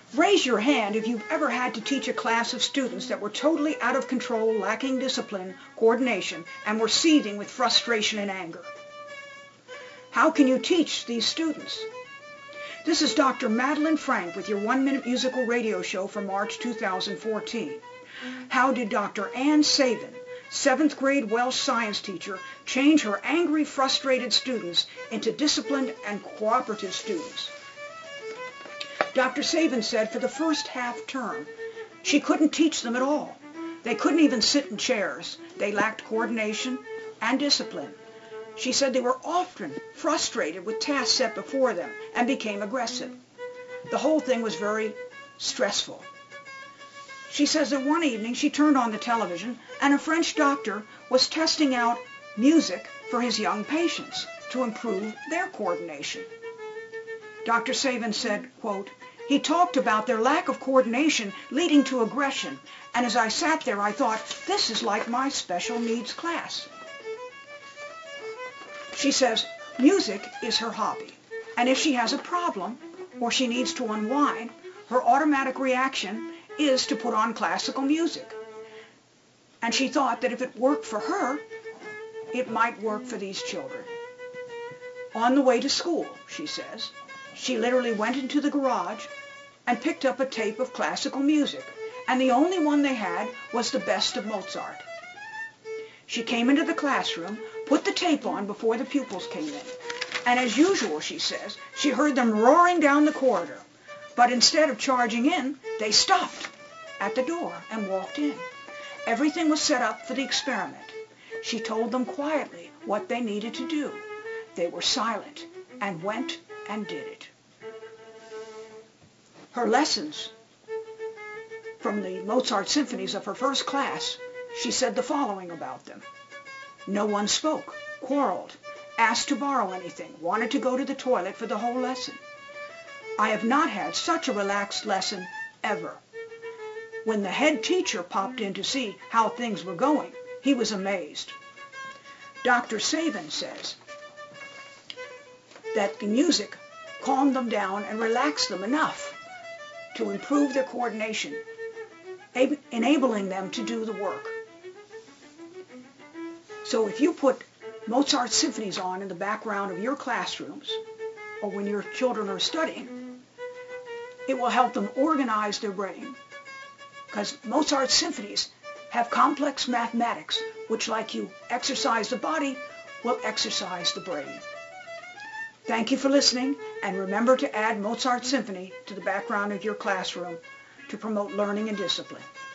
Raise your hand if you've ever had to teach a class of students that were totally out of control, lacking discipline, coordination, and were seething with frustration and anger. How can you teach these students? This is Dr. Madeline Frank with your 1-Minute Musical Radio Show for March 2014. How did Dr. Ann Savin, 7th grade Welsh science teacher, change her angry, frustrated students into disciplined and cooperative students? Dr. Savin said for the first half term, she couldn't teach them at all. They couldn't even sit in chairs. They lacked coordination and discipline. She said they were often frustrated with tasks set before them and became aggressive. The whole thing was very stressful. She says that one evening she turned on the television and a French doctor was testing out music for his young patients to improve their coordination. Dr. Savin said, quote, "He talked about their lack of coordination leading to aggression, and as I sat there I thought, this is like my special needs class." She says music is her hobby, and if she has a problem or she needs to unwind, her automatic reaction is to put on classical music. And she thought that if it worked for her, it might work for these children. On the way to school, she says, she literally went into the garage and picked up a tape of classical music, and the only one they had was the best of Mozart. She came into the classroom, put the tape on before the pupils came in, and as usual, she says, she heard them roaring down the corridor, but instead of charging in, they stopped at the door and walked in. Everything was set up for the experiment. She told them quietly what they needed to do. They were silent and went and did it. Her lessons from the Mozart symphonies of her first class, she said the following about them. No one spoke, quarreled, asked to borrow anything, wanted to go to the toilet for the whole lesson. I have not had such a relaxed lesson ever. When the head teacher popped in to see how things were going, he was amazed. Dr. Savin says that the music calmed them down and relaxed them enough to improve their coordination, enabling them to do the work. So if you put Mozart symphonies on in the background of your classrooms, or when your children are studying, it will help them organize their brain, because Mozart symphonies have complex mathematics, which, like you exercise the body, will exercise the brain. Thank you for listening, and remember to add Mozart Symphony to the background of your classroom to promote learning and discipline.